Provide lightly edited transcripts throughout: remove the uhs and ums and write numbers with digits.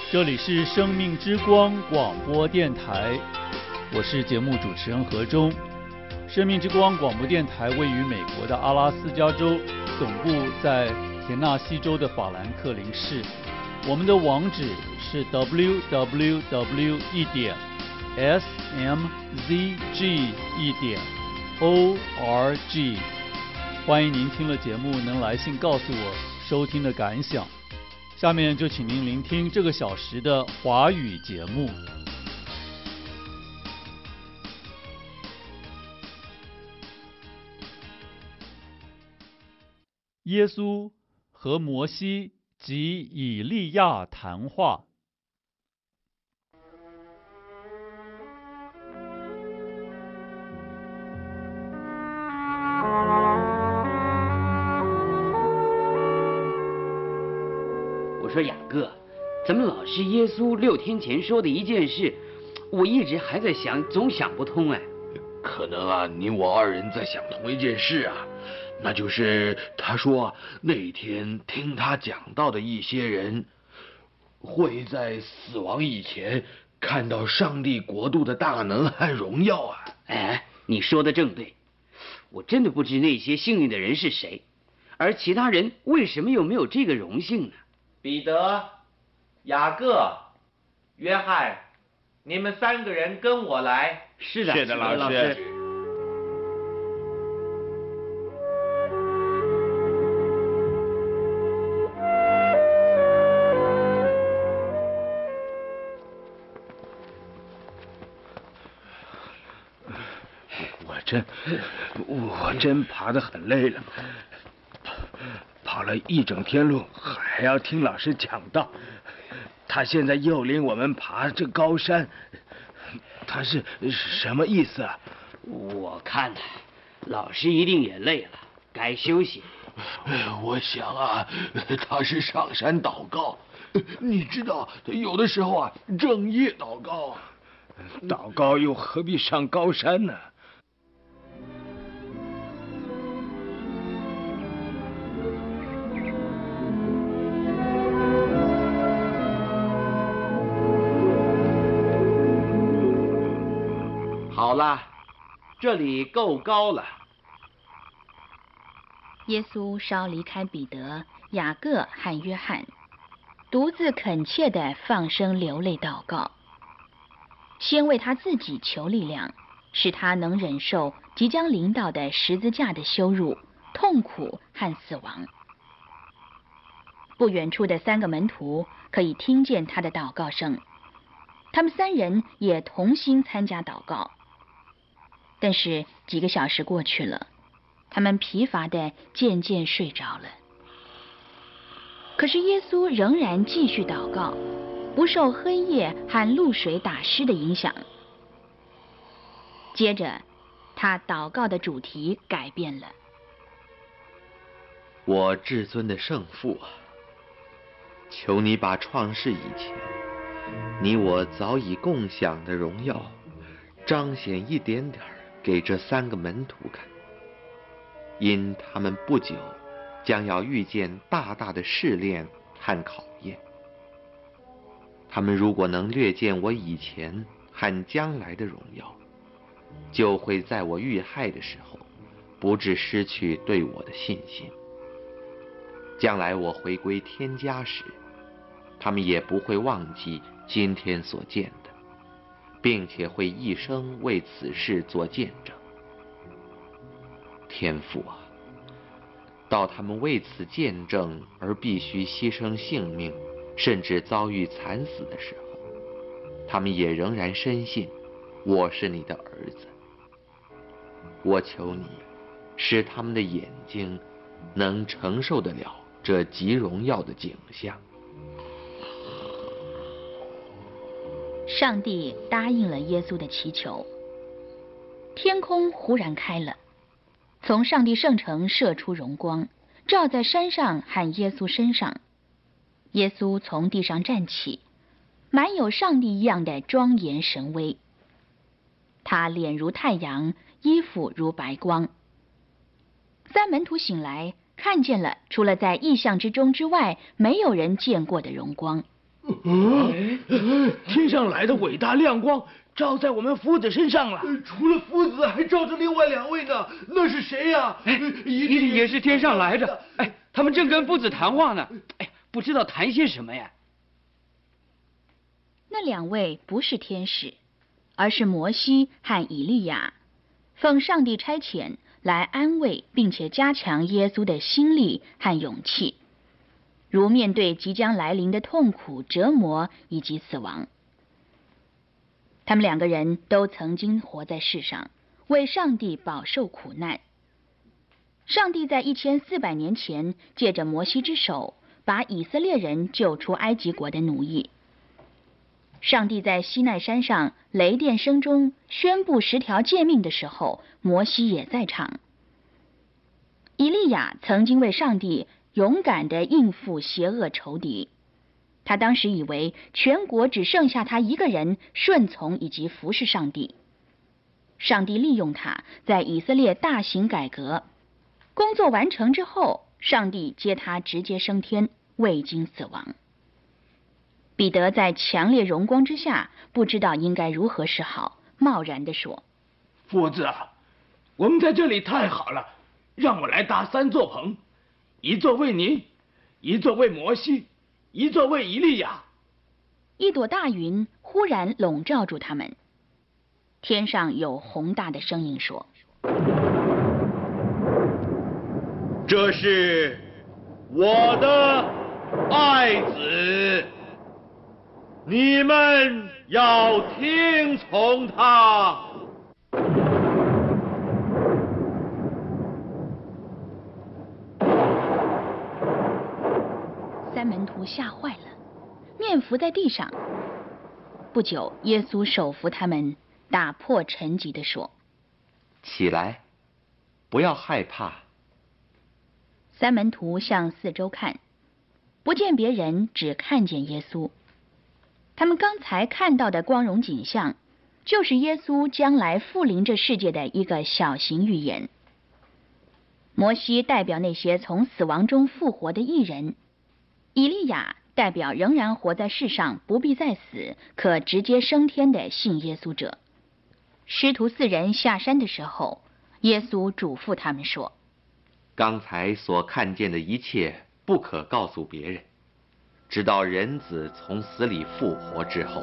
这里是生命之光广播电台，我是节目主持人何忠。生命之光广播电台位于美国的阿拉斯加州，总部在田纳西州的法兰克林市。我们的网址是 www.smzg.org。欢迎您听了节目能来信告诉我收听的感想。下面就请您聆听这个小时的华语节目。耶稣和摩西及以利亚谈话。 我说雅各，怎么老是耶稣6天前说的一件事，我一直还在想，总想不通哎。 可能啊，你我二人在想同一件事啊，那就是他说那天听他讲到的一些人，会在死亡以前看到上帝国度的大能和荣耀啊。 哎，你说的正对，我真的不知那些幸运的人是谁，而其他人为什么又没有这个荣幸呢？ 彼得、雅各、约翰，你们3个人跟我来。 是的， 是的，老师。 我真爬得很累了，跑了一整天路，还要听老师讲道。他现在又领我们爬这高山，他是什么意思啊？ 我看呢，老师一定也累了，该休息。 我想啊，他是上山祷告。你知道，有的时候啊，正夜祷告。祷告又何必上高山呢？ 好了，这里够高了。 耶稣稍离开彼得、雅各和约翰，独自恳切地放声流泪祷告，先为他自己求力量，使他能忍受即将临到的十字架的羞辱、痛苦和死亡。不远处的3个门徒可以听见他的祷告声，他们3人也同心参加祷告。但是几个小时过去了，他们疲乏地渐渐睡着了。可是耶稣仍然继续祷告，不受黑夜和露水打湿的影响。接着，他祷告的主题改变了。 我至尊的圣父啊，求你把创世以前你我早已共享的荣耀彰显一点点给这3个门徒看，因他们不久将要遇见大大的试炼和考验。他们如果能略见我以前和将来的荣耀，就会在我遇害的时候不致失去对我的信心。将来我回归天家时，他们也不会忘记今天所见的，并且会一生为此事做见证。天父啊，到他们为此见证而必须牺牲性命，甚至遭遇惨死的时候，他们也仍然深信我是你的儿子。我求你，使他们的眼睛能承受得了这极荣耀的景象。 上帝答应了耶稣的祈求，天空忽然开了，从上帝圣城射出荣光，照在山上和耶稣身上。耶稣从地上站起，满有上帝一样的庄严神威。他脸如太阳，衣服如白光。3门徒醒来，看见了除了在异象之中之外没有人见过的荣光。 天上来的伟大亮光照在我们夫子身上了。除了夫子，还照着另外2位呢。那是谁呀？ 一定也是天上来的。他们正跟夫子谈话呢。不知道谈些什么呀？ 那2位不是天使，而是摩西和以利亚，奉上帝差遣来安慰并且加强耶稣的心力和勇气，如面对即将来临的痛苦、折磨以及死亡。他们2个人都曾经活在世上，为上帝饱受苦难。上帝在1400年前借着摩西之手，把以色列人救出埃及国的奴役。上帝在西奈山上雷电声中宣布10条诫命的时候，摩西也在场。以利亚曾经为上帝勇敢地应付邪恶仇敌，他当时以为全国只剩下他一个人顺从以及服侍上帝。上帝利用他在以色列大行改革，工作完成之后，上帝接他直接升天，未经死亡。彼得在强烈荣光之下，不知道应该如何是好，贸然地说： 夫子啊，我们在这里太好了，让我来搭3座棚，一座为您，一座为摩西，一座为以利亚。 一朵大云忽然笼罩住他们，天上有宏大的声音说： 这是我的爱子，你们要听从他。 3门徒吓坏了，面伏在地上。不久，耶稣手扶他们，打破沉寂地说： 起来，不要害怕。 3门徒向四周看，不见别人，只看见耶稣。他们刚才看到的光荣景象，就是耶稣将来复临这世界的一个小型预言。摩西代表那些从死亡中复活的义人，以利亚代表仍然活在世上不必再死，可直接升天的信耶稣者。师徒4人下山的时候，耶稣嘱咐他们说： 刚才所看见的一切不可告诉别人，直到人子从死里复活之后。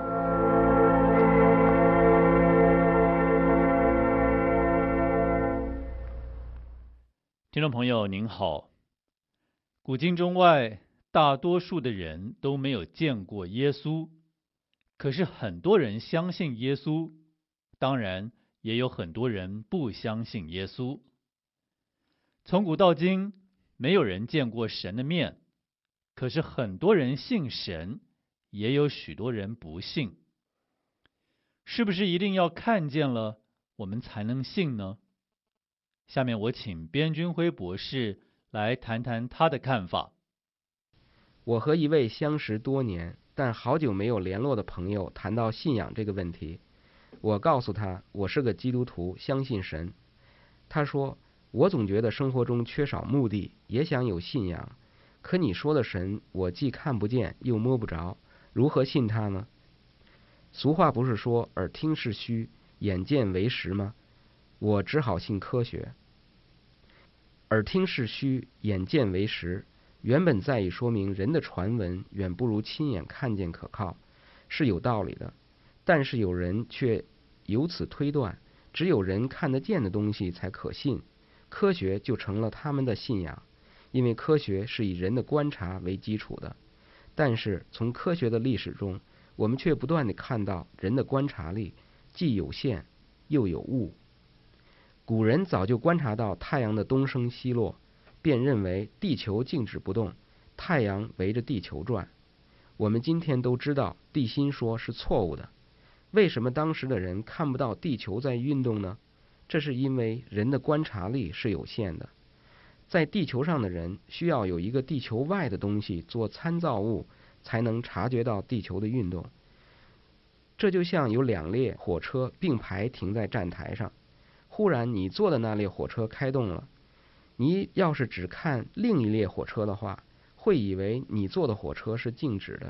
听众朋友您好，古今中外大多数的人都没有见过耶稣，可是很多人相信耶稣，当然也有很多人不相信耶稣。从古到今，没有人见过神的面，可是很多人信神，也有许多人不信。是不是一定要看见了，我们才能信呢？下面我请边军辉博士来谈谈他的看法。 我和一位相识多年但好久没有联络的朋友谈到信仰这个问题，我告诉他我是个基督徒，相信神。他说，我总觉得生活中缺少目的，也想有信仰，可你说的神我既看不见又摸不着，如何信他呢？俗话不是说耳听是虚，眼见为实吗？我只好信科学。耳听是虚，眼见为实，原本在于说明人的传闻远不如亲眼看见可靠，是有道理的。但是有人却由此推断，只有人看得见的东西才可信，科学就成了他们的信仰，因为科学是以人的观察为基础的。但是从科学的历史中，我们却不断地看到人的观察力既有限又有误。古人早就观察到太阳的东升西落，便认为地球静止不动，太阳围着地球转。我们今天都知道地心说是错误的，为什么当时的人看不到地球在运动呢？这是因为人的观察力是有限的，在地球上的人需要有一个地球外的东西做参照物，才能察觉到地球的运动。这就像有2列火车并排停在站台上，忽然你坐的那列火车开动了，你要是只看另一列火车的话，会以为你坐的火车是静止的，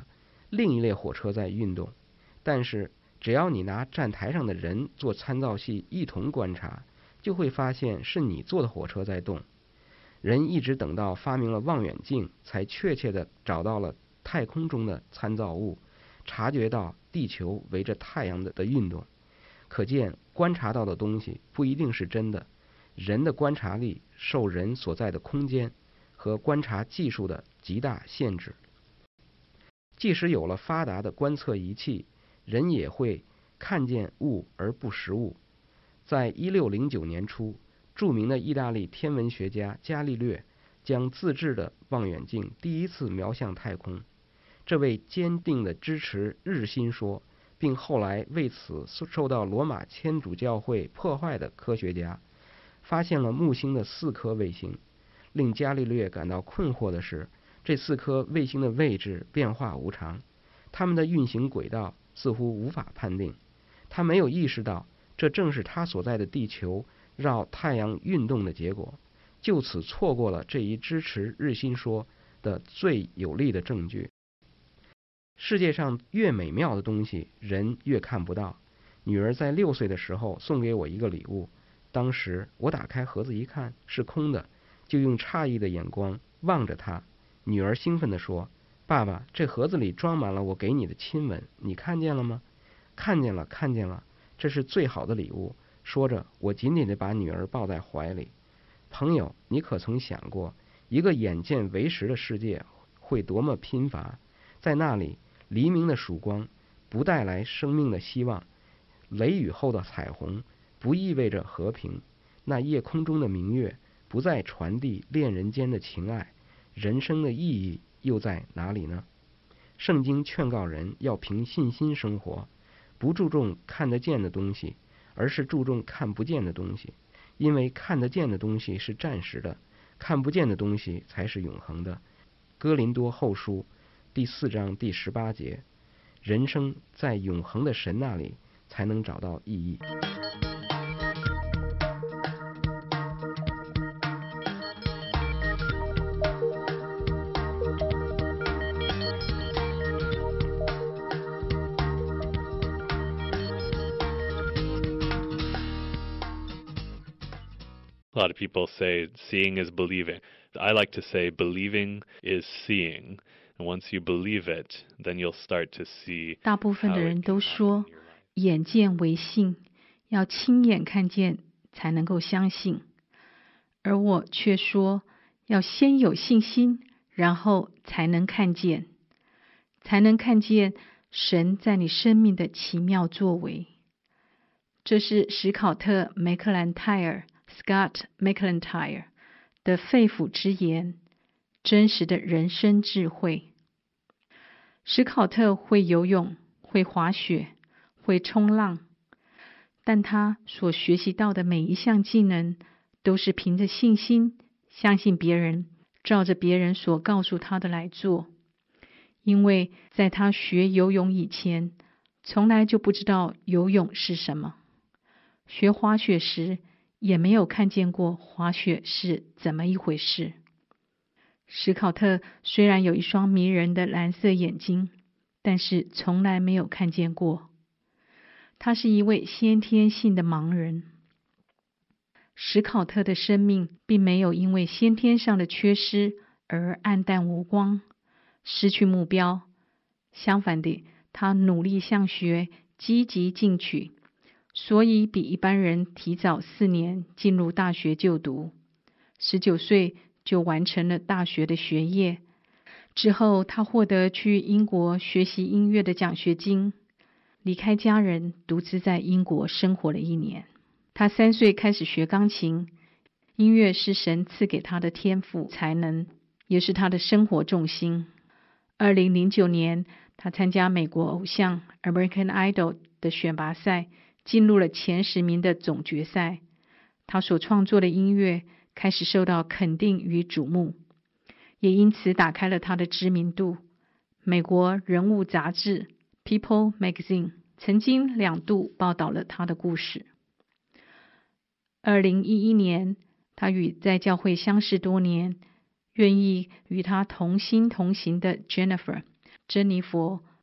另一列火车在运动。但是只要你拿站台上的人做参照系一同观察，就会发现是你坐的火车在动。人一直等到发明了望远镜，才确切地找到了太空中的参照物，察觉到地球围着太阳的运动。可见观察到的东西不一定是真的，人的观察力受人所在的空间和观察技术的极大限制。即使有了发达的观测仪器，人也会看见物而不识物。在1609年初，著名的意大利天文学家伽利略将自制的望远镜第一次瞄向太空。这位坚定地支持日心说，并后来为此受到罗马天主教会破坏的科学家，发现了木星的4颗卫星。令伽利略感到困惑的是，这4颗卫星的位置变化无常，它们的运行轨道似乎无法判定。他没有意识到，这正是他所在的地球绕太阳运动的结果，就此错过了这一支持日心说的最有力的证据。世界上越美妙的东西，人越看不到。女儿在6岁的时候送给我一个礼物，当时我打开盒子一看是空的，就用诧异的眼光望着它。女儿兴奋地说：“爸爸，这盒子里装满了我给你的亲吻，你看见了吗？”“看见了，看见了，这是最好的礼物。”说着，我紧紧地把女儿抱在怀里。朋友，你可曾想过，一个眼见为实的世界会多么贫乏？在那里，黎明的曙光不带来生命的希望，雷雨后的彩虹不意味着和平，那夜空中的明月不再传递恋人间的情爱，人生的意义又在哪里呢？圣经劝告人要凭信心生活，不注重看得见的东西，而是注重看不见的东西，因为看得见的东西是暂时的，看不见的东西才是永恒的。哥林多后书第4章第18节，人生在永恒的神那里才能找到意义。 A lot of people say seeing is believing. I like to say believing is seeing. And once you believe it, then you'll start to see. 大部分的人都说眼见为信，要亲眼看见才能够相信。而我却说要先有信心，然后才能看见，才能看见神在你生命的奇妙作为。这是史考特·梅克兰泰尔 Scott McIntyre 的肺腑之言，真实的人生智慧。史考特会游泳，会滑雪，会冲浪，但他所学习到的每一项技能都是凭着信心，相信别人，照着别人所告诉他的来做。因为在他学游泳以前，从来就不知道游泳是什么。学滑雪时，也没有看见过滑雪是怎么一回事。史考特虽然有一双迷人的蓝色眼睛，但是从来没有看见过。他是一位先天性的盲人。史考特的生命并没有因为先天上的缺失而黯淡无光，失去目标。相反的，他努力向学，积极进取，所以比一般人提早4年进入大学就读。19岁就完成了大学的学业。之后他获得去英国学习音乐的奖学金，离开家人，独自在英国生活了1年。他3岁开始学钢琴，音乐是神赐给他的天赋才能，也是他的生活重心。2009年，他参加美国偶像 American Idol 的选拔赛，进入了前10名的总决赛。他所创作的音乐开始受到肯定与瞩目，也因此打开了他的知名度。美国人物杂志 People Magazine 曾经2度报道了他的故事。2011年，他与在教会相识多年，愿意与他同心同行的 珍妮佛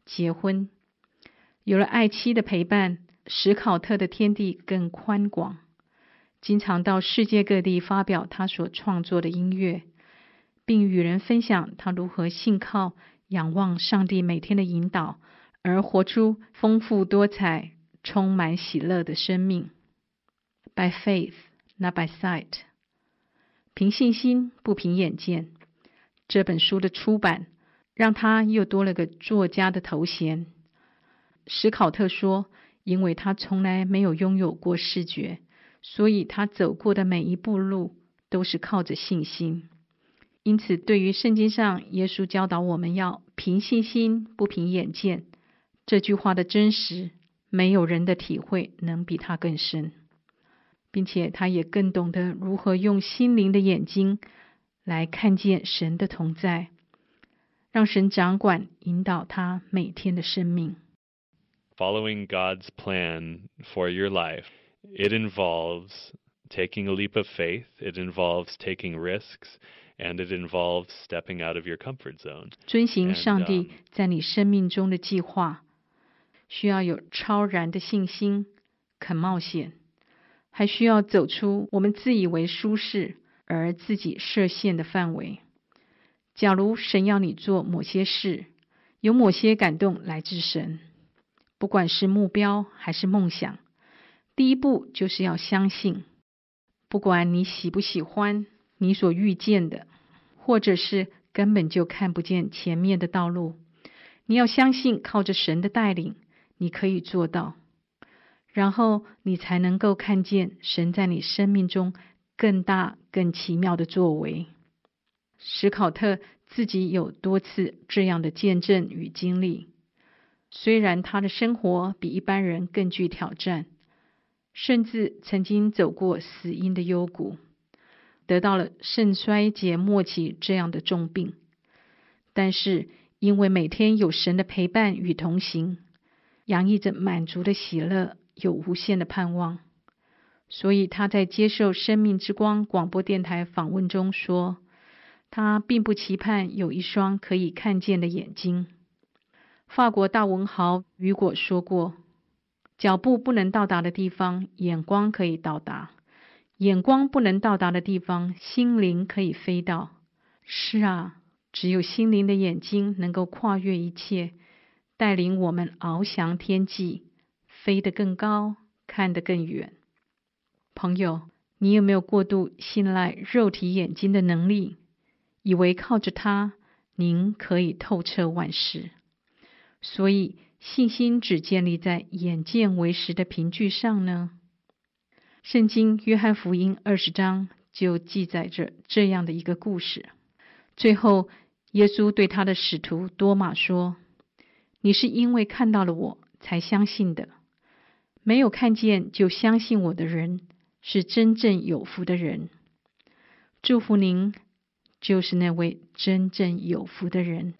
结婚。有了爱妻的陪伴，史考特的天地更宽广，经常到世界各地发表他所创作的音乐，并与人分享他如何信靠、仰望上帝每天的引导，而活出丰富多彩、充满喜乐的生命。By faith, not by sight. 凭信心，不凭眼见。这本书的出版，让他又多了个作家的头衔。史考特说，因为他从来没有拥有过视觉，所以他走过的每一步路都是靠着信心。因此，对于圣经上耶稣教导我们要凭信心，不凭眼见，这句话的真实，没有人的体会能比他更深，并且他也更懂得如何用心灵的眼睛来看见神的同在，让神掌管引导他每天的生命。 Following God's plan for your life, it involves taking a leap of faith, it involves taking risks, and it involves stepping out of your comfort zone. 遵行上帝在你生命中的计划，需要有超然的信心，肯冒险，还需要走出我们自以为舒适而自己设限的范围。假如神要你做某些事，有某些感动来自神，不管是目标还是梦想，第一步就是要相信。不管你喜不喜欢你所遇见的，或者是根本就看不见前面的道路，你要相信靠着神的带领，你可以做到。然后你才能够看见神在你生命中更大更奇妙的作为。史考特自己有多次这样的见证与经历，虽然他的生活比一般人更具挑战，甚至曾经走过死荫的幽谷，得到了肾衰竭末期这样的重病，但是因为每天有神的陪伴与同行，洋溢着满足的喜乐，有无限的盼望，所以他在接受生命之光广播电台访问中说，他并不期盼有一双可以看见的眼睛。法国大文豪雨果说过，脚步不能到达的地方，眼光可以到达；眼光不能到达的地方，心灵可以飞到。是啊，只有心灵的眼睛能够跨越一切，带领我们翱翔天际，飞得更高，看得更远。朋友，你有没有过度信赖肉体眼睛的能力，以为靠着它，您可以透彻万事？所以信心只建立在眼见为实的凭据上呢？圣经约翰福音20章就记载着这样的一个故事。最后耶稣对他的使徒多马说，你是因为看到了我才相信的，没有看见就相信我的人是真正有福的人。祝福您，就是那位真正有福的人。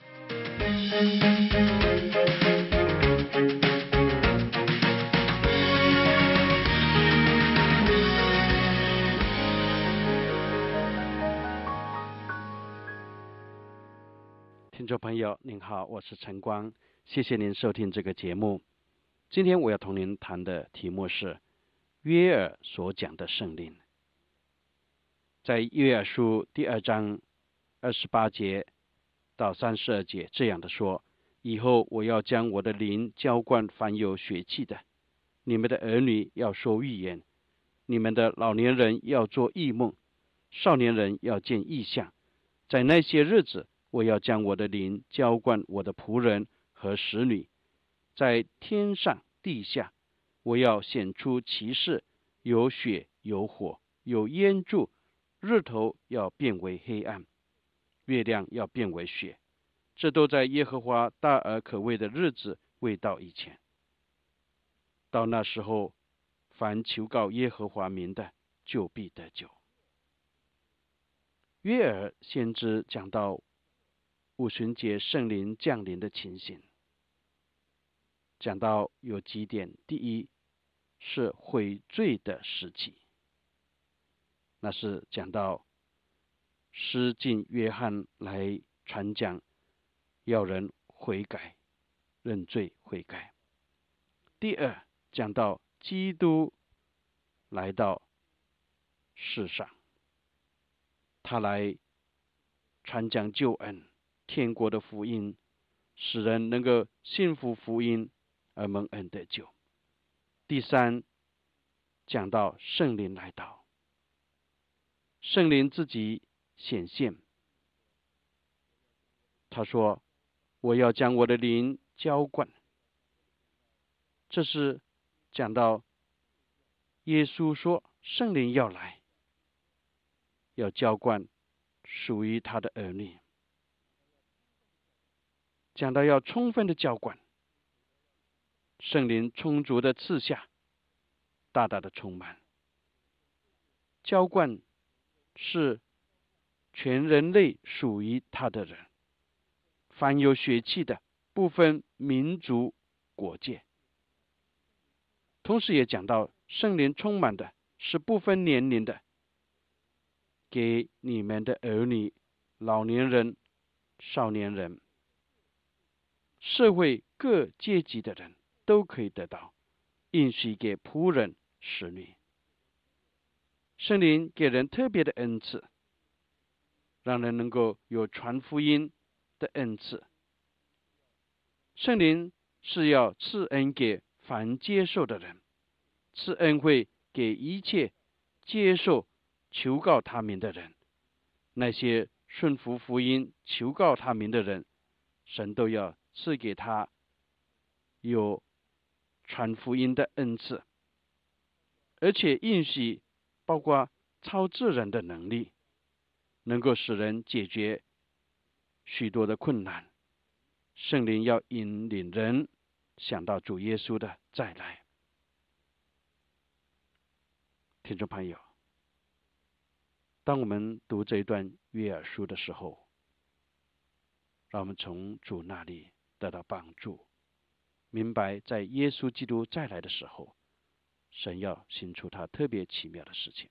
听众朋友您好，我是陈光，谢谢您收听这个节目。今天我要同您谈的题目是约珥所讲的圣灵。在约珥书第2章28节到32节这样的说，以后我要将我的灵浇灌凡有血气的，你们的儿女要说预言，你们的老年人要做异梦，少年人要见异象。在那些日子，我要将我的灵浇灌我的仆人和使女，在天上地下，我要显出奇事，有血有火有烟柱，日头要变为黑暗，月亮要变为血，这都在耶和华大而可畏的日子未到以前。到那时候，凡求告耶和华名的，就必得救。约珥先知讲到五旬节圣灵降临的情形，讲到有几点。第一是悔罪的时期，那是讲到施浸约翰来传讲，要人悔改认罪悔改。第二，讲到基督来到世上，他来传讲救恩，天国的福音，使人能够信服福音而蒙恩得救。第三，讲到圣灵来到，圣灵自己显现，他说：“我要将我的灵浇灌。”这是讲到耶稣说圣灵要来，要浇灌属于他的儿女，讲到要充分的浇灌，圣灵充足的赐下，大大的充满。浇灌是全人类属于他的人，凡有血气的，不分民族国界。同时也讲到圣灵充满的是不分年龄的，给你们的儿女、老年人、少年人，社会各阶级的人都可以得到，应许给仆人、使女。圣灵给人特别的恩赐，让人能够有传福音的恩赐。圣灵是要赐恩给凡接受的人，赐恩会给一切接受求告他名的人。那些顺服福音求告他名的人，神都要赐给他有传福音的恩赐，而且应许包括超自然的能力，能够使人解决许多的困难。圣灵要引领人想到主耶稣的再来。听众朋友，当我们读这一段约珥书的时候，让我们从主那里得到帮助，明白在耶稣基督再来的时候，神要行出他特别奇妙的事情。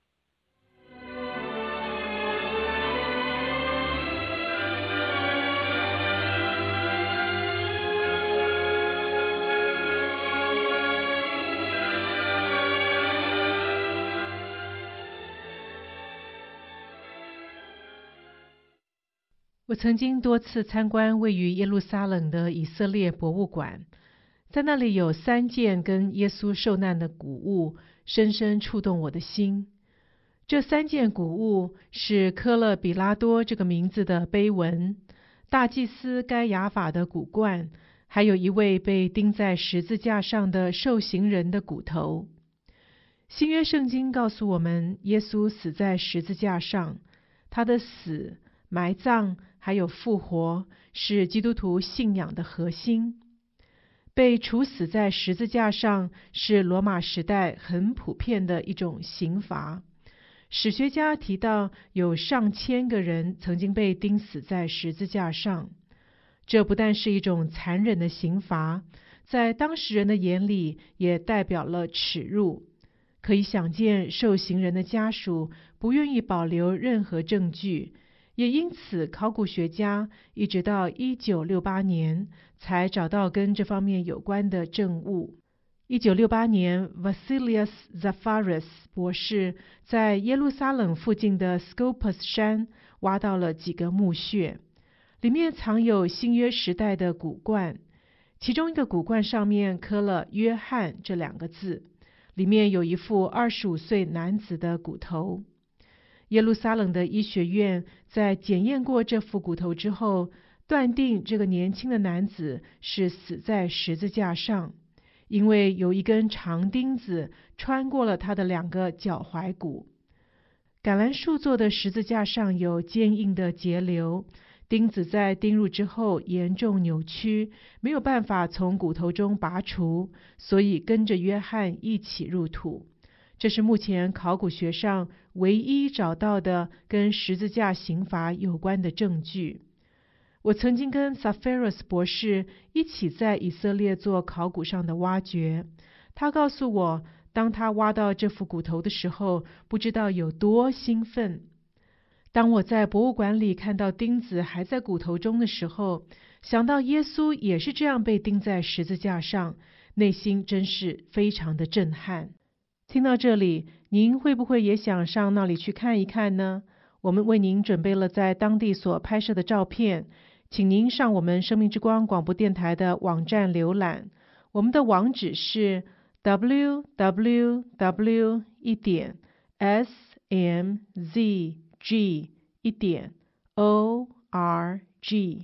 我曾经多次参观位于耶路撒冷的以色列博物馆，在那里有3件跟耶稣受难的古物，深深触动我的心。这3件古物是科勒比拉多这个名字的碑文、大祭司该亚法的骨罐，还有一位被钉在十字架上的受刑人的骨头。新约圣经告诉我们，耶稣死在十字架上，他的死、埋葬还有复活是基督徒信仰的核心。被处死在十字架上是罗马时代很普遍的一种刑罚。史学家提到有上千个人曾经被钉死在十字架上。这不但是一种残忍的刑罚，在当时人的眼里也代表了耻辱。可以想见，受刑人的家属不愿意保留任何证据，也因此考古学家一直到1968年才找到跟这方面有关的证物。1968年 Vasilius Zafaris 博士在耶路撒冷附近的 Scopus 山挖到了几个墓穴，里面藏有新约时代的骨罐，其中一个骨罐上面刻了约翰这2个字，里面有一副25岁男子的骨头。耶路撒冷的医学院在检验过这副骨头之后，断定这个年轻的男子是死在十字架上，因为有一根长钉子穿过了他的2个脚踝骨。橄榄树做的十字架上有坚硬的节流，钉子在钉入之后严重扭曲，没有办法从骨头中拔除，所以跟着约翰一起入土。这是目前考古学上唯一找到的跟十字架刑罚有关的证据。我曾经跟 Zafaris 博士一起在以色列做考古上的挖掘，他告诉我，当他挖到这副骨头的时候，不知道有多兴奋。当我在博物馆里看到钉子还在骨头中的时候， 想到耶稣也是这样被钉在十字架上，内心真是非常的震撼。听到这里，您会不会也想上那里去看一看呢？我们为您准备了在当地所拍摄的照片，请您上我们生命之光广播电台的网站浏览。我们的网址是 www.smzg.org。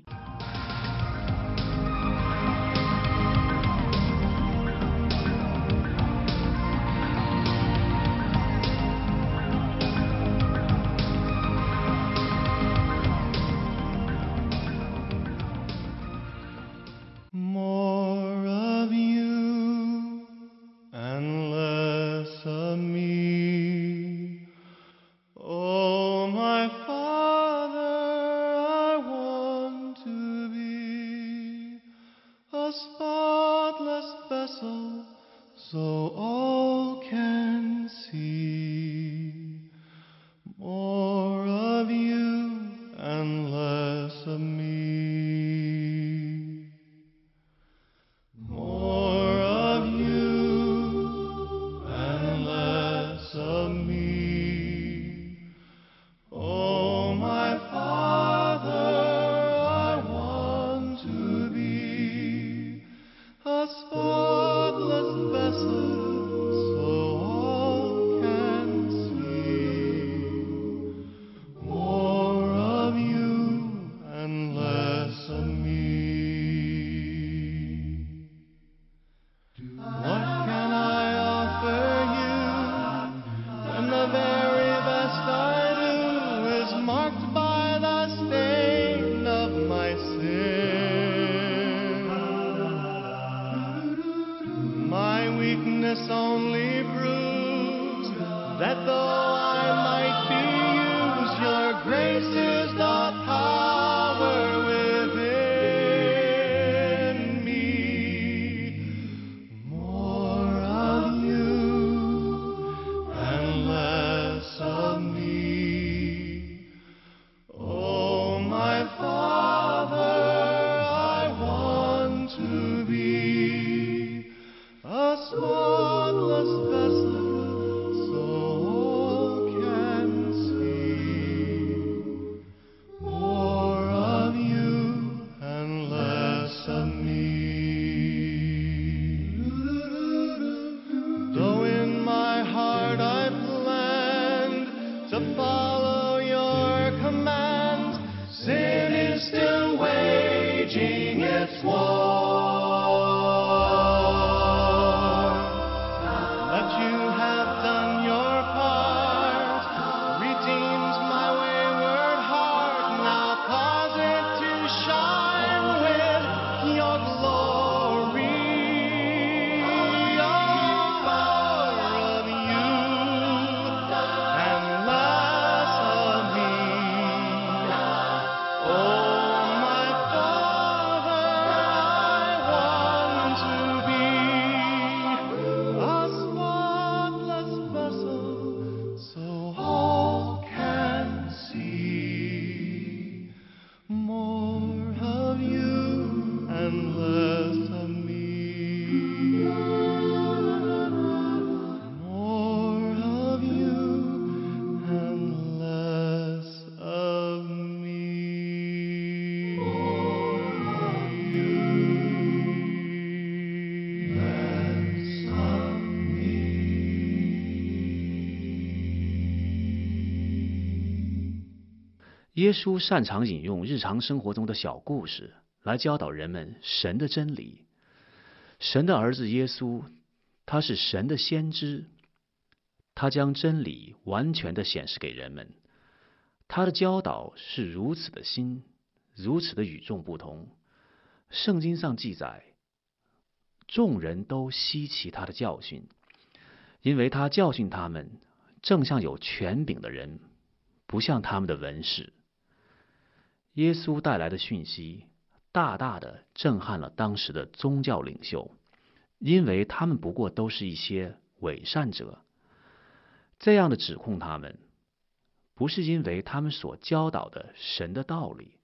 耶稣擅长引用日常生活中的小故事来教导人们神的真理。神的儿子耶稣，他是神的先知，他将真理完全的显示给人们。他的教导是如此的新，如此的与众不同。圣经上记载，众人都稀奇他的教训，因为他教训他们，正像有权柄的人，不像他们的文士。耶稣带来的讯息大大的震撼了当时的宗教领袖，因为他们不过都是一些伪善者。这样的指控他们，不是因为他们所教导的神的道理，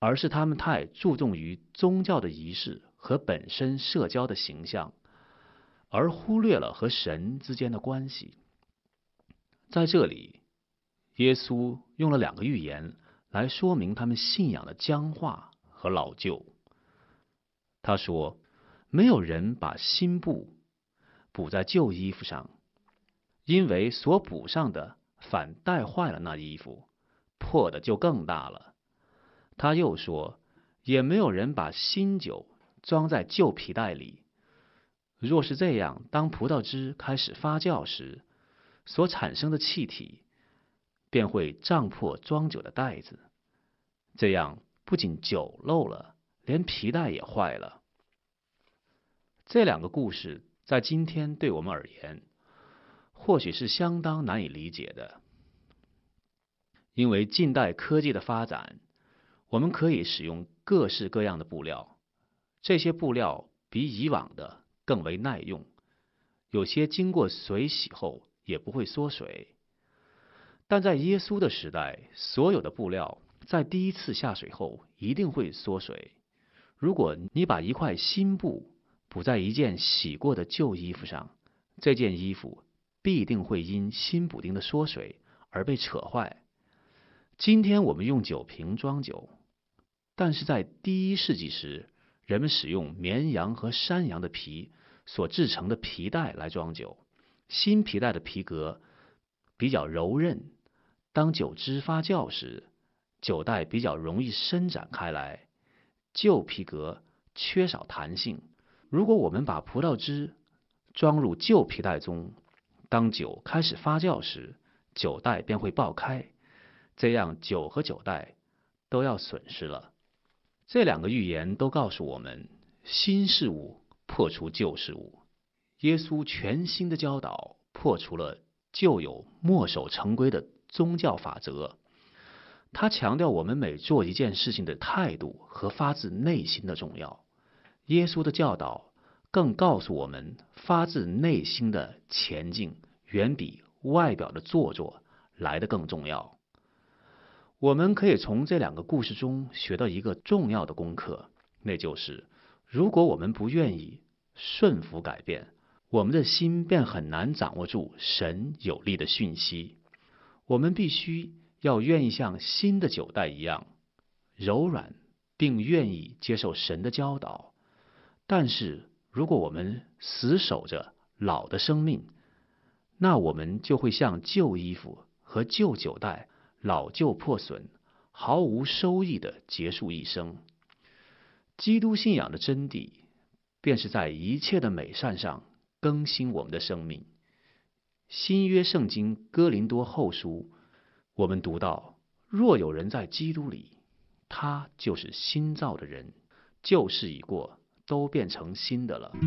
而是他们太注重于宗教的仪式和本身社交的形象，而忽略了和神之间的关系。在这里，耶稣用了2个寓言来说明他们信仰的僵化和老旧。他说，没有人把新布补在旧衣服上，因为所补上的反带坏了那衣服，破的就更大了。他又说，也没有人把新酒装在旧皮袋里，若是这样，当葡萄汁开始发酵时，所产生的气体便会胀破装酒的袋子，这样不仅酒漏了，连皮带也坏了。这2个故事在今天对我们而言，或许是相当难以理解的。因为近代科技的发展，我们可以使用各式各样的布料，这些布料比以往的更为耐用，有些经过水洗后也不会缩水。但在耶稣的时代，所有的布料在第一次下水后一定会缩水。如果你把一块新布补在一件洗过的旧衣服上，这件衣服必定会因新补丁的缩水而被扯坏。今天我们用酒瓶装酒，但是在第1世纪时，人们使用绵羊和山羊的皮所制成的皮带来装酒。新皮带的皮革比较柔韧，当酒汁发酵时，酒带比较容易伸展开来。旧皮革缺少弹性，如果我们把葡萄汁装入旧皮带中，当酒开始发酵时，酒带便会爆开，这样酒和酒带都要损失了。这2个寓言都告诉我们，新事物破除旧事物。耶稣全新的教导破除了旧有墨守成规的宗教法则。他强调我们每做一件事情的态度和发自内心的重要。耶稣的教导更告诉我们，发自内心的前进远比外表的做作来得更重要。我们可以从这2个故事中学到一个重要的功课，那就是如果我们不愿意顺服改变，我们的心便很难掌握住神有力的讯息。我们必须要愿意像新的酒带一样柔软，并愿意接受神的教导。但是如果我们死守着老的生命，那我们就会像旧衣服和旧酒带，老旧破损，毫无收益地结束一生。基督信仰的真谛，便是在一切的美善上更新我们的生命。新约圣经哥林多后书，我们读到，若有人在基督里，他就是新造的人，旧事已过，都变成新的了。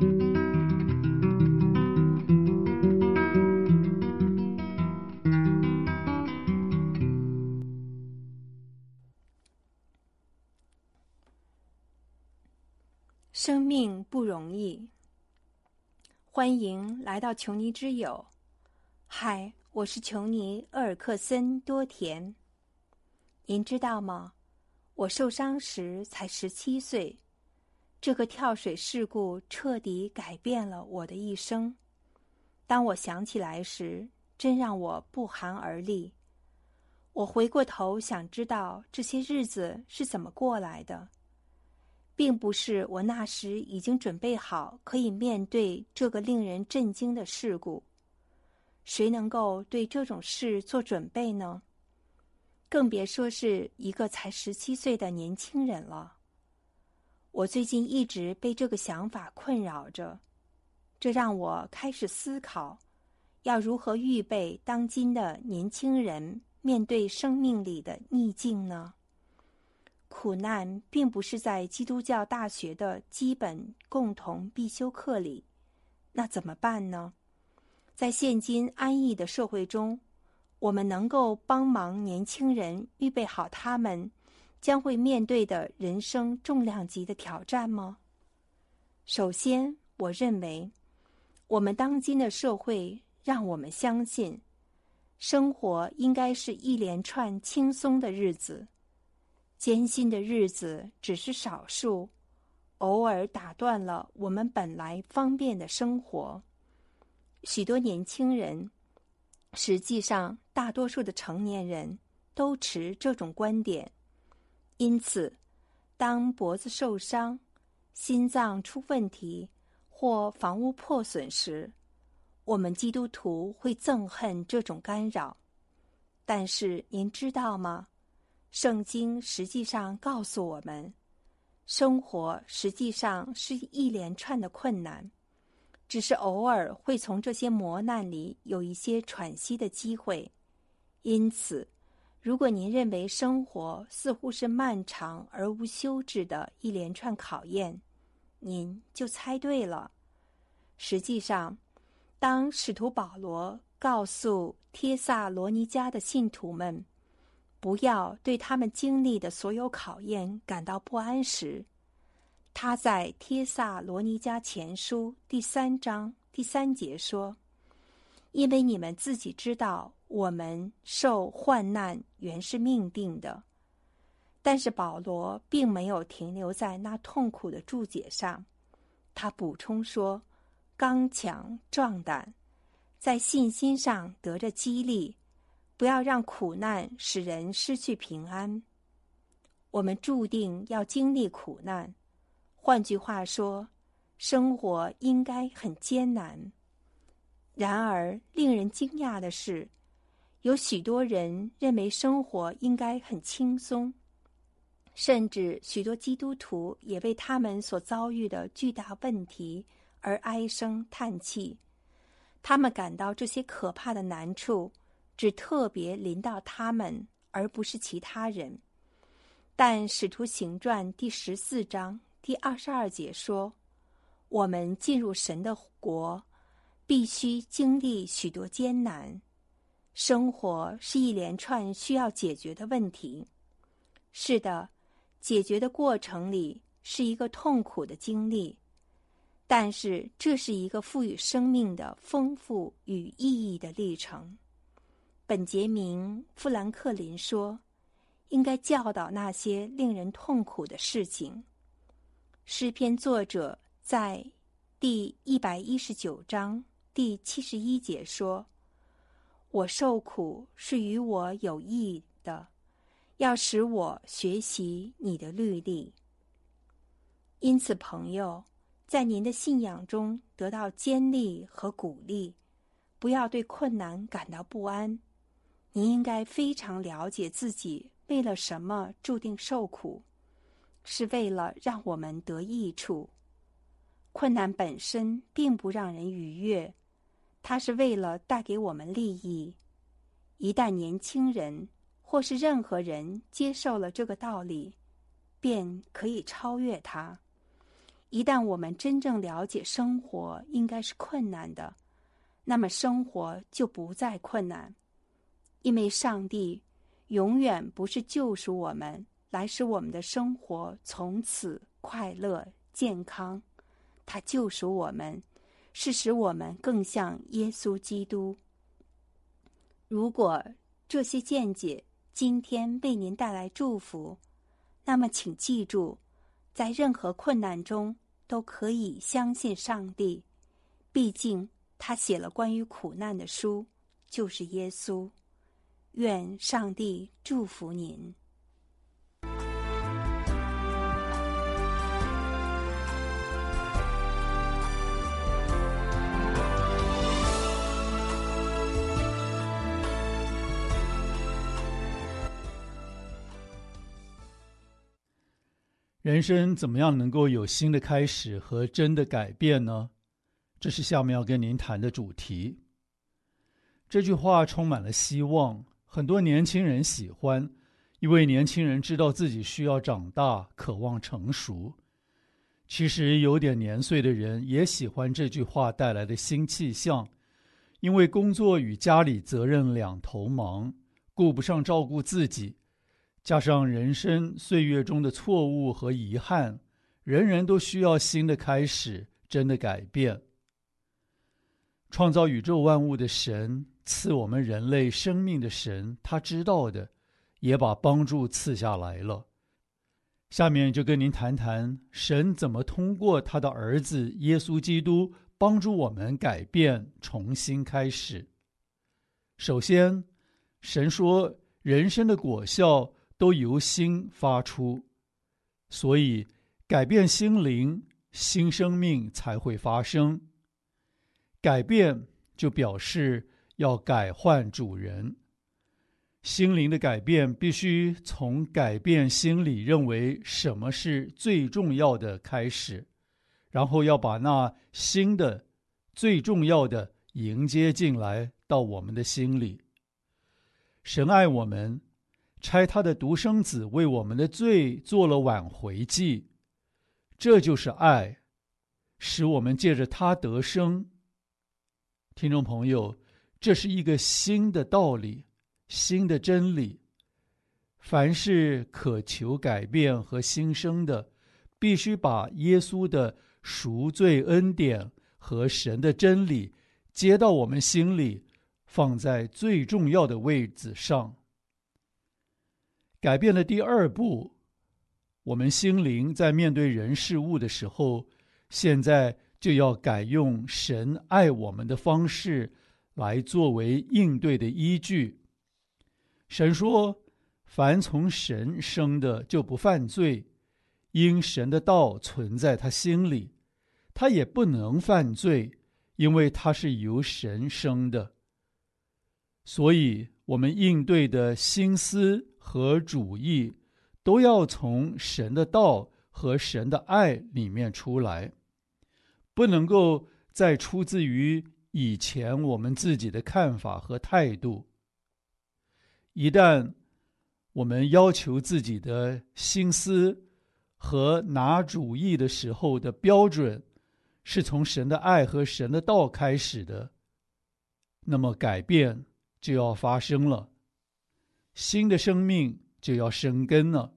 生命不容易，欢迎来到琼尼之友。嗨，我是琼尼·厄尔克森·多田。您知道吗？我受伤时才17岁，这个跳水事故彻底改变了我的一生。当我想起来时，真让我不寒而栗。我回过头想知道这些日子是怎么过来的。并不是我那时已经准备好可以面对这个令人震惊的事故。谁能够对这种事做准备呢？更别说是一个才17岁的年轻人了。我最近一直被这个想法困扰着，这让我开始思考，要如何预备当今的年轻人面对生命里的逆境呢？苦难并不是在基督教大学的基本共同必修课里，那怎么办呢？在现今安逸的社会中，我们能够帮忙年轻人预备好他们将会面对的人生重量级的挑战吗？首先，我认为我们当今的社会让我们相信，生活应该是一连串轻松的日子。 艰辛的日子只是少数，偶尔打断了我们本来方便的生活。许多年轻人，实际上大多数的成年人都持这种观点。因此，当脖子受伤、心脏出问题或房屋破损时，我们基督徒会憎恨这种干扰。但是您知道吗？圣经实际上告诉我们，生活实际上是一连串的困难，只是偶尔会从这些磨难里有一些喘息的机会。因此，如果您认为生活似乎是漫长而无休止的一连串考验，您就猜对了。实际上，当使徒保罗告诉帖撒罗尼迦的信徒们不要对他们经历的所有考验感到不安时，他在帖撒罗尼迦前书第3章第3节说：因为你们自己知道，我们受患难原是命定的。但是保罗并没有停留在那痛苦的注解上，他补充说：刚强壮胆，在信心上得着激励，不要让苦难使人失去平安。我们注定要经历苦难，换句话说，生活应该很艰难。然而，令人惊讶的是，有许多人认为生活应该很轻松，甚至许多基督徒也为他们所遭遇的巨大问题而唉声叹气。他们感到这些可怕的难处只特别临到他们，而不是其他人。但使徒行传第14章第22节说，我们进入神的国，必须经历许多艰难。生活是一连串需要解决的问题。是的，解决的过程里是一个痛苦的经历，但是这是一个赋予生命的丰富与意义的历程。本杰明·富兰克林说，应该教导那些令人痛苦的事情。诗篇作者在第119章第71节说，我受苦是与我有益的，要使我学习你的律例。因此，朋友，在您的信仰中得到坚立和鼓励，不要对困难感到不安。您应该非常了解自己为了什么注定受苦，是为了让我们得益处。困难本身并不让人愉悦，它是为了带给我们利益。一旦年轻人或是任何人接受了这个道理，便可以超越它。一旦我们真正了解生活应该是困难的，那么生活就不再困难，因为上帝永远不是救赎我们，来使我们的生活从此快乐健康。他救赎我们，是使我们更像耶稣基督。如果这些见解今天为您带来祝福，那么请记住，在任何困难中都可以相信上帝，毕竟他写了关于苦难的书，就是耶稣。愿上帝祝福您。 人生怎么样能够有新的开始和真的改变呢？这是下面要跟您谈的主题。这句话充满了希望，很多年轻人喜欢，因为年轻人知道自己需要长大，渴望成熟。其实有点年岁的人也喜欢这句话带来的新气象，因为工作与家里责任两头忙，顾不上照顾自己，加上人生岁月中的错误和遗憾，人人都需要新的开始，真的改变。创造宇宙万物的神，赐我们人类生命的神，他知道的，也把帮助赐下来了， 下面就跟您谈谈神怎么通过他的儿子耶稣基督帮助我们改变，重新开始。首先，神说人生的果效都由心发出，所以改变心灵，新生命才会发生。改变就表示要改换主人。心灵的改变必须从改变心里认为什么是最重要的开始，然后要把那新的最重要的迎接进来到我们的心里。神爱我们，差他的独生子为我们的罪做了挽回祭，这就是爱，使我们借着他得生。听众朋友，这是一个新的道理，新的真理。凡是渴求改变和新生的，必须把耶稣的赎罪恩典和神的真理接到我们心里，放在最重要的位置上。改变的第二步，我们心灵在面对人事物的时候，现在就要改用神爱我们的方式来作为应对的依据。神说，凡从神生的就不犯罪，因神的道存在他心里，他也不能犯罪，因为他是由神生的。所以我们应对的心思和主意都要从神的道和神的爱里面出来，不能够再出自于以前我们自己的看法和态度。一旦我们要求自己的心思和拿主意的时候的标准是从神的爱和神的道开始的，那么改变就要发生了，新的生命就要生根了。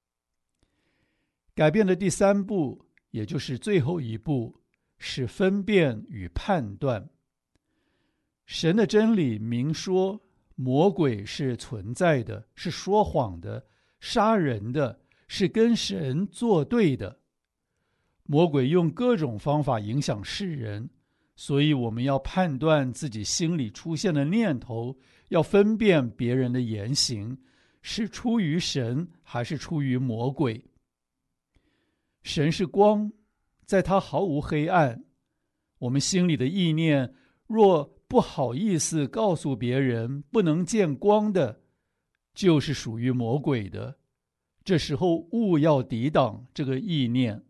改变的第三步，也就是最后一步，是分辨与判断。神的真理明说，魔鬼是存在的，是说谎的，杀人的，是跟神作对的。魔鬼用各种方法影响世人，所以我们要判断自己心里出现的念头，要分辨别人的言行是出于神还是出于魔鬼。神是光，在他毫无黑暗。我们心里的意念若不好意思告诉别人不能见光的，就是属于魔鬼的。这时候务要抵挡这个意念。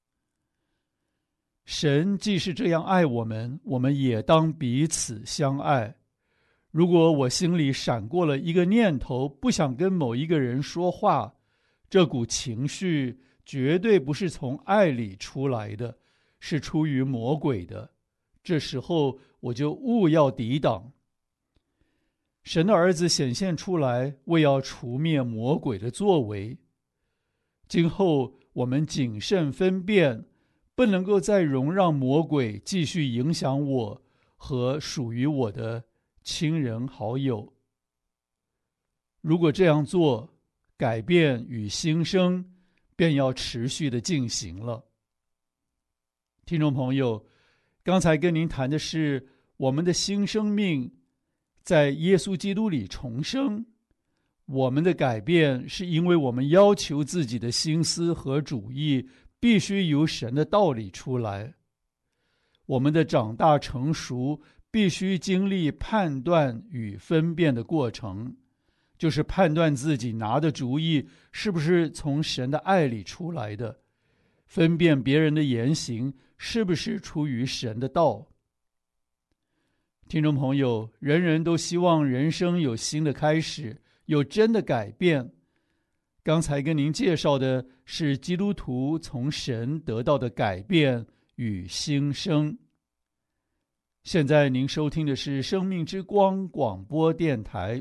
神既是这样爱我们，我们也当彼此相爱。如果我心里闪过了一个念头，不想跟某一个人说话，这股情绪绝对不是从爱里出来的，是出于魔鬼的。这时候我就务要抵挡。神的儿子显现出来，为要除灭魔鬼的作为。今后我们谨慎分辨，不能够再容让魔鬼继续影响我和属于我的亲人好友。如果这样做，改变与新生便要持续的进行了。听众朋友，刚才跟您谈的是我们的新生命在耶稣基督里重生。我们的改变是因为我们要求自己的心思和主意必须由神的道理出来。我们的长大成熟必须经历判断与分辨的过程，就是判断自己拿的主意是不是从神的爱里出来的，分辨别人的言行是不是出于神的道。听众朋友，人人都希望人生有新的开始，有真的改变。刚才跟您介绍的是基督徒从神得到的改变与新生。现在您收听的是生命之光广播电台。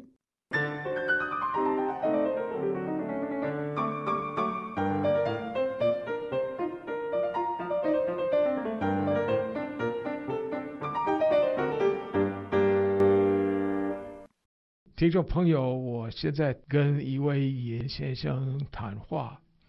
听众朋友，我现在跟一位严先生谈话，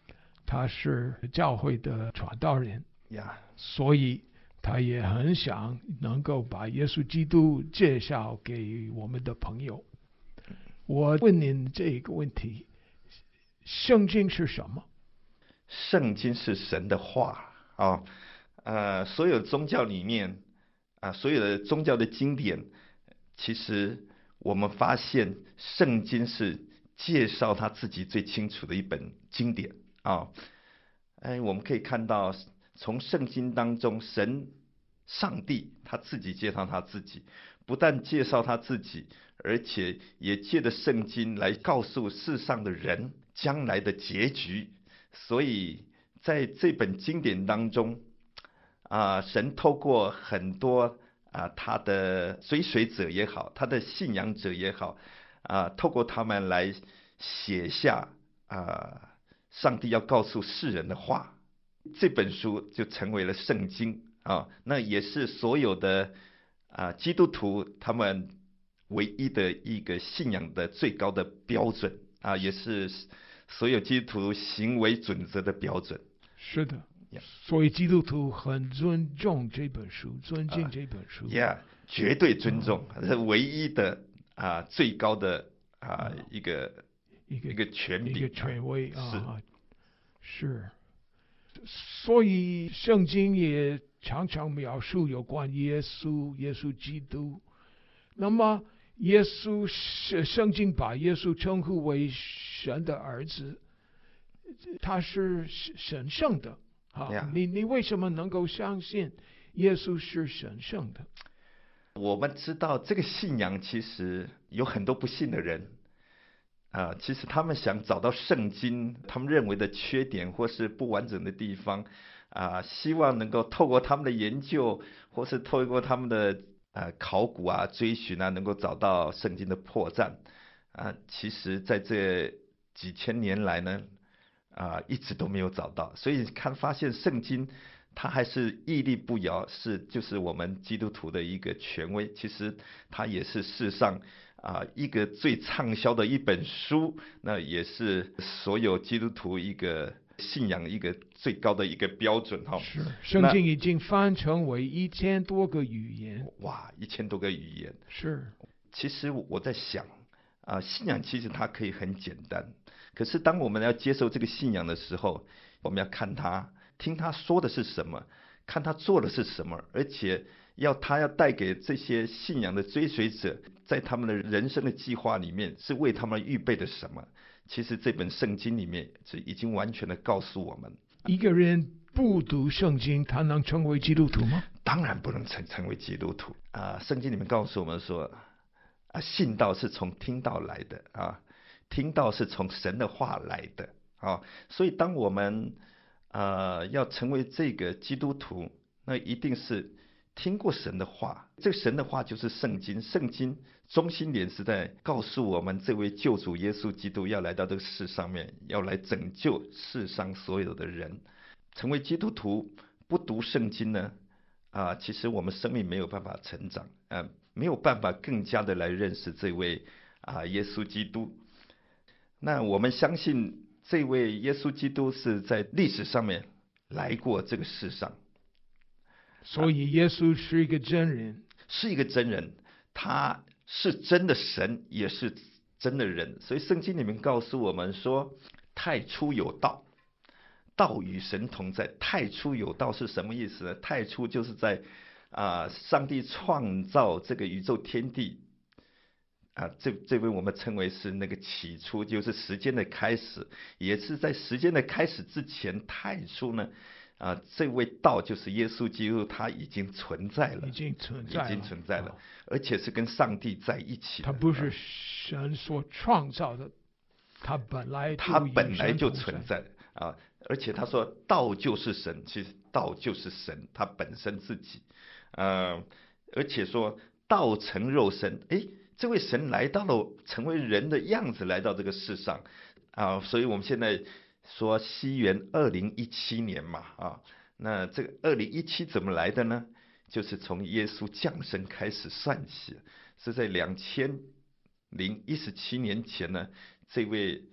他是教会的传道人呀， 所以他也很想能够把耶稣基督介绍给我们的朋友。我问您这个问题，圣经是什么？ 圣经是神的话啊，所有宗教里面所有的宗教的经典，其实我们发现圣经是介绍他自己最清楚的一本经典啊。我们可以看到，从圣经当中，上帝他自己介绍他自己，不但介绍他自己，而且也借着圣经来告诉世上的人将来的结局。所以在这本经典当中神透过很多他的追随者也好，他的信仰者也好透过他们来写下上帝要告诉世人的话。这本书就成为了圣经那也是所有的基督徒他们唯一的一个信仰的最高的标准也是所有基督徒行为准则的标准。 是的，所以基督徒很尊重这本书，尊敬这本书。 绝对尊重，是唯一的最高的一个权柄， 一个权威是。所以圣经也常常描述有关耶稣基督。那么圣经把耶稣称呼为神的儿子，他是神圣的你为什么能够相信耶稣是神圣的？ 我们知道这个信仰其实有很多不信的人其实他们想找到圣经他们认为的缺点或是不完整的地方希望能够透过他们的研究或是透过他们的考古追寻能够找到圣经的破绽其实在这几千年来呢一直都没有找到。所以发现圣经它还是屹立不摇，就是我们基督徒的一个权威。其实它也是世上一个最畅销的一本书，那也是所有基督徒一个信仰一个最高的一个标准是，圣经已经翻成为1000多个语言。 哇，1000多个语言。 是。 其实我在想信仰其实它可以很简单，可是当我们要接受这个信仰的时候，我们要看他，听他说的是什么，看他做的是什么，而且他要带给这些信仰的追随者，在他们的人生的计划里面是为他们预备的什么。其实这本圣经里面是已经完全的告诉我们。 一个人不读圣经，他能成为基督徒吗？ 当然不能成为基督徒圣经里面告诉我们说信道是从听道来的听道是从神的话来的所以当我们要成为这个基督徒，那一定是听过神的话。这个神的话就是圣经，圣经中心点是在告诉我们这位救主耶稣基督要来到这个世上面，要来拯救世上所有的人。成为基督徒不读圣经呢其实我们生命没有办法成长没有办法更加的来认识这位耶稣基督。那我们相信这位耶稣基督是在历史上面来过这个世上， 所以耶稣是一个真人， 是一个真人，他是真的神，也是真的人。所以圣经里面告诉我们说，太初有道，道与神同在。太初有道是什么意思呢？太初就是在上帝创造这个宇宙天地这位我们称为是那个起初，就是时间的开始，也是在时间的开始之前，太初呢这位道就是耶稣基督，他已经存在了， 已经存在了， 而且是跟上帝在一起的。 他不是神所创造的，他本来就存在而且他说道就是神，其实道就是神，他本身自己而且说道成肉身，这位神来到了成为人的样子来到这个世上所以我们现在说西元2017年嘛那这个2017怎么来的呢？就是从耶稣降生开始算起，是在2017年前呢，这位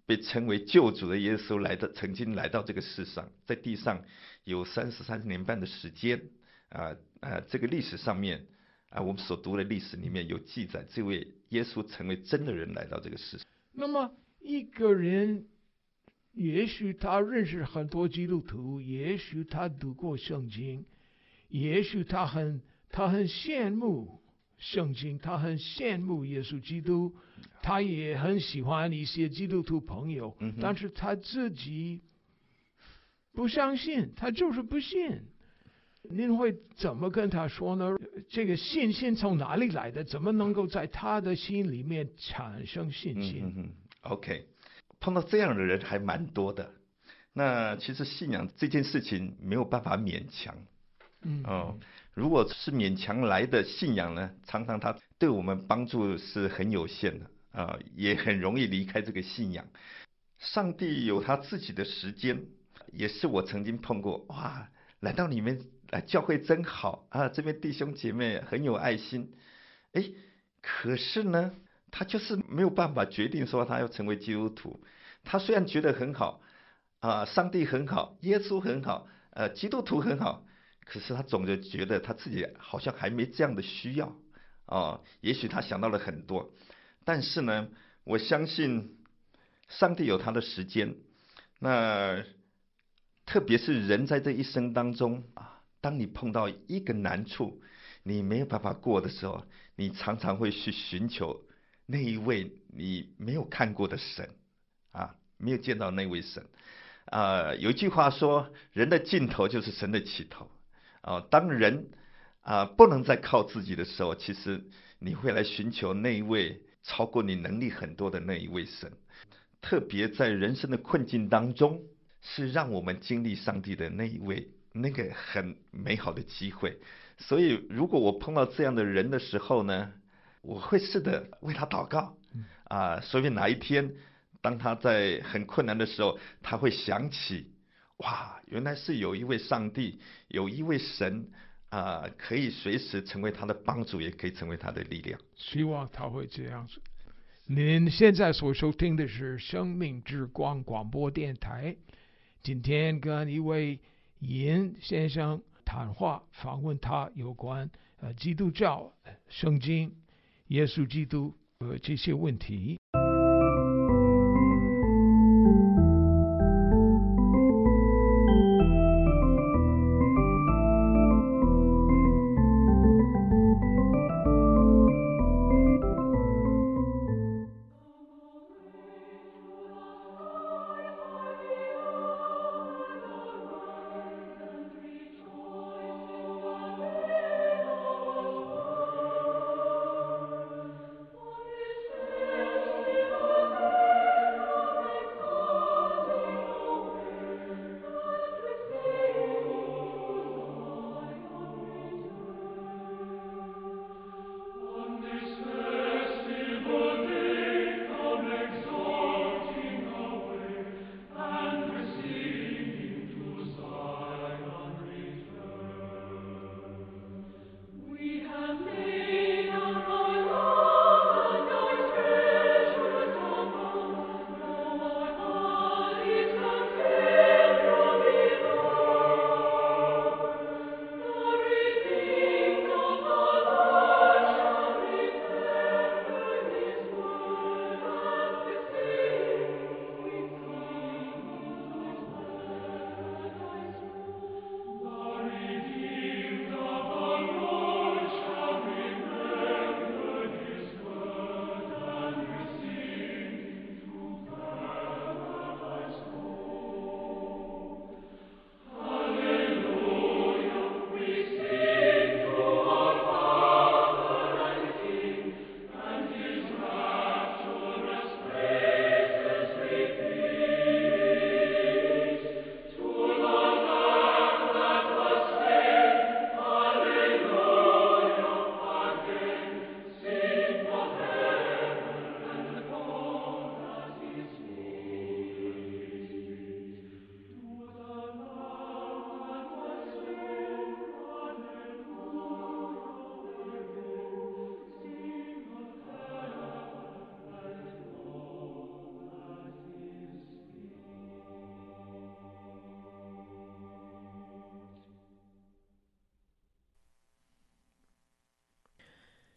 被称为救主的耶稣曾经来到这个世上，在地上有33年半的时间。这个历史上面我们所读的历史里面有记载，这位耶稣成为真的人来到这个世上。 那么一个人，也许他认识很多基督徒，也许他读过圣经，也许他很羡慕圣经，他很羡慕耶稣基督，他也很喜欢一些基督徒朋友，但是他自己不相信，他就是不信。您会怎么跟他说呢？这个信心从哪里来的？怎么能够在他的心里面产生信心 ？OK， 碰到这样的人还蛮多的。那其实信仰这件事情没有办法勉强。如果是勉强来的信仰呢，常常它对我们帮助是很有限的也很容易离开这个信仰。上帝有他自己的时间，也是我曾经碰过。哇，来到你们教会真好这边弟兄姐妹很有爱心。可是呢，他就是没有办法决定说他要成为基督徒。他虽然觉得很好上帝很好，耶稣很好，基督徒很好，可是他总是觉得他自己好像还没这样的需要也许他想到了很多，但是呢，我相信上帝有他的时间。那特别是人在这一生当中当你碰到一个难处，你没有办法过的时候，你常常会去寻求那一位你没有看过的神没有见到那位神有一句话说，人的尽头就是神的起头当人不能再靠自己的时候，其实你会来寻求那一位超过你能力很多的那一位神。特别在人生的困境当中，是让我们经历上帝的那一位，那个很美好的机会。所以如果我碰到这样的人的时候呢，我会试着为他祷告所以哪一天当他在很困难的时候，他会想起哇，原来是有一位上帝，有一位神可以随时成为他的帮助，也可以成为他的力量。 希望他会这样子。您现在所收听的是生命之光广播电台。今天跟一位尹先生谈话，访问他有关基督教、圣经、耶稣基督这些问题。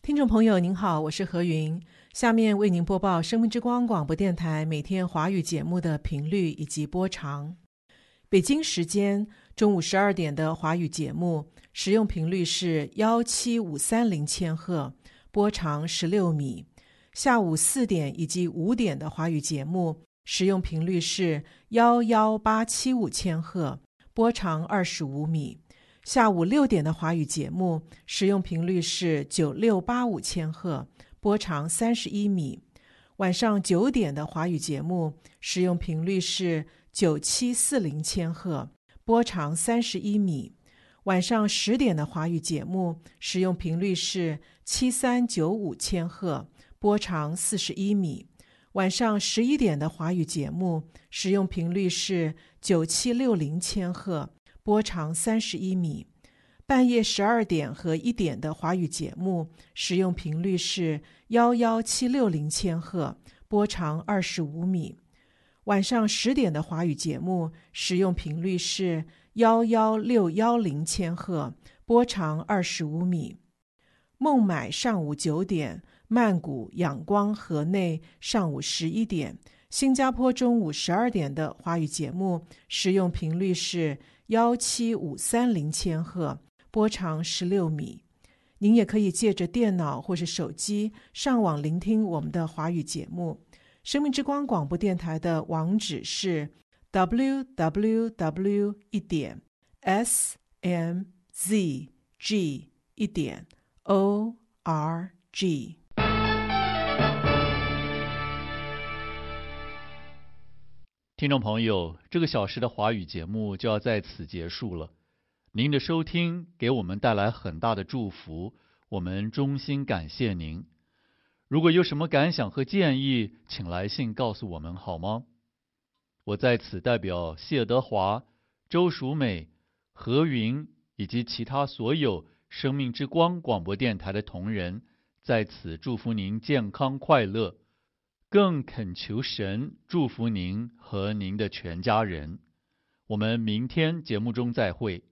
听众朋友您好，我是何云，下面为您播报生命之光广播电台每天华语节目的频率以及播长。北京时间中午12点的华语节目使用频率是17530千赫，波长16米。下午4点以及5点的华语节目使用频率是11875千赫，波长25米。下午6点的华语节目使用频率是9685千赫，波长31米。晚上9点的华语节目使用频率是9740千赫，波长31米。晚上10点的华语节目使用频率是7395千赫，波长41米。晚上11点的华语节目使用频率是9760千赫，波长31米。半夜12点和1点的华语节目使用频率是11760千赫，波长25米。晚上10点的华语节目使用频率是11610千赫，波长25米。孟买上午9点，曼谷、仰光、河内上午11点，新加坡中午12点的华语节目使用频率是17530千赫，波长16米。您也可以借着电脑或是手机上网聆听我们的华语节目。生命之光广播电台的网址是 www.smzg.org。 听众朋友，这个小时的华语节目就要在此结束了。您的收听给我们带来很大的祝福，我们衷心感谢您。如果有什么感想和建议，请来信告诉我们好吗？我在此代表谢德华、周淑美、何云以及其他所有生命之光广播电台的同仁，在此祝福您健康快乐，更恳求神祝福您和您的全家人。我们明天节目中再会。